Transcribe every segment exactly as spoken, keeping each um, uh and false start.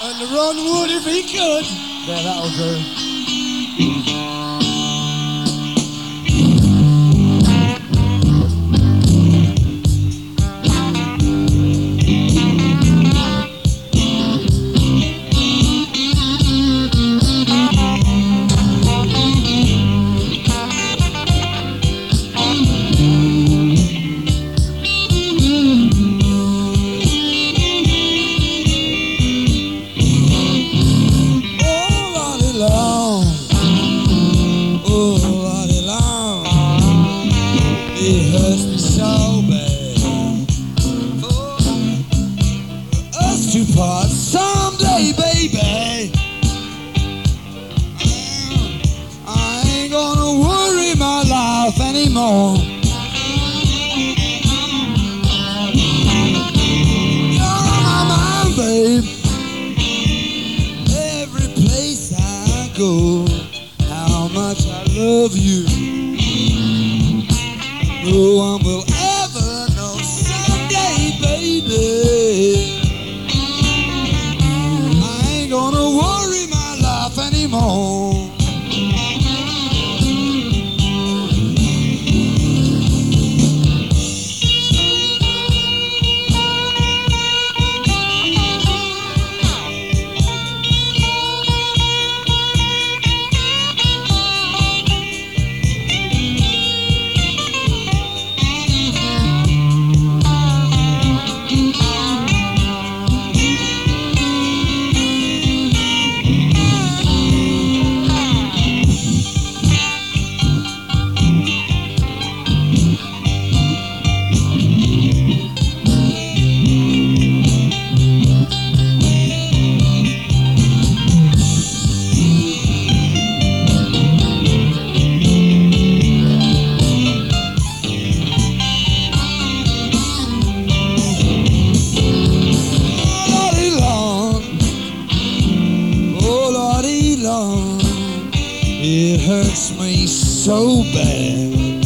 And Ron would if he could. Yeah, that'll do. It hurts me so bad for us to part someday, baby. I ain't gonna worry my life anymore. You're on my mind, babe. Every place I go, how much I love you. No one will ever know someday, baby. I ain't gonna worry my life anymore. It hurts me so bad,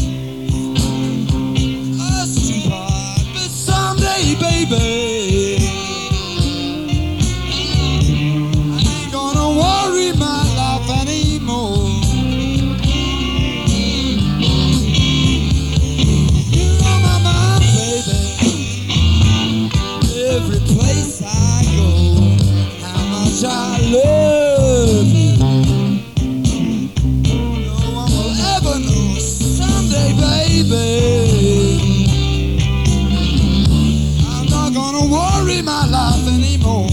us to part, but someday, baby, I ain't gonna worry my life anymore. You're on my mind, baby. Every place I go, how much I love you. Baby, I'm not gonna worry my life anymore.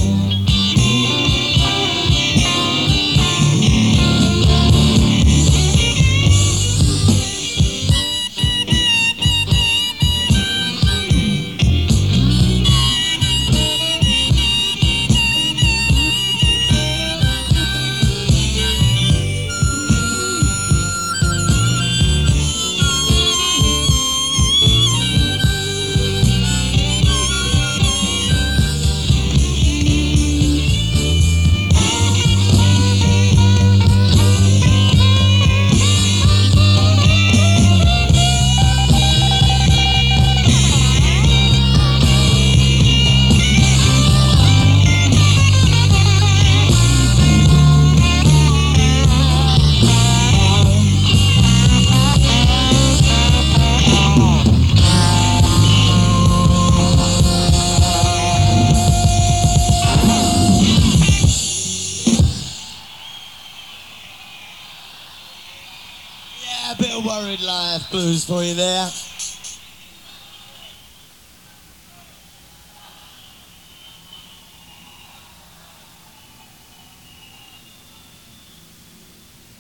A bit of Worried Life blues for you there.